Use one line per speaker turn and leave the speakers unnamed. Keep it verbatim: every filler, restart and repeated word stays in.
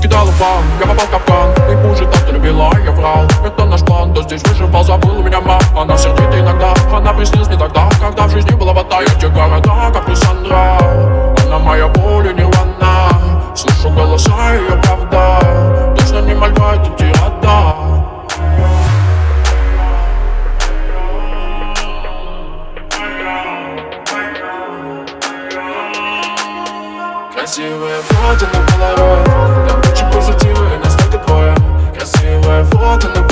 Скидала план, я попал в капкан. И хуже так, ты любила, я врал. Это наш план, да здесь выживал, забыл меня мам. Она сердита иногда, она приснилась не тогда, когда в жизни была вода. Я те города, как Лиссандра. Она моя боль и нирвана. Слышу голоса, ее правда. Точно не мольба, это тирада. Красивые фото на полароид, там очень позитивы, нас только двое. Красивые фото на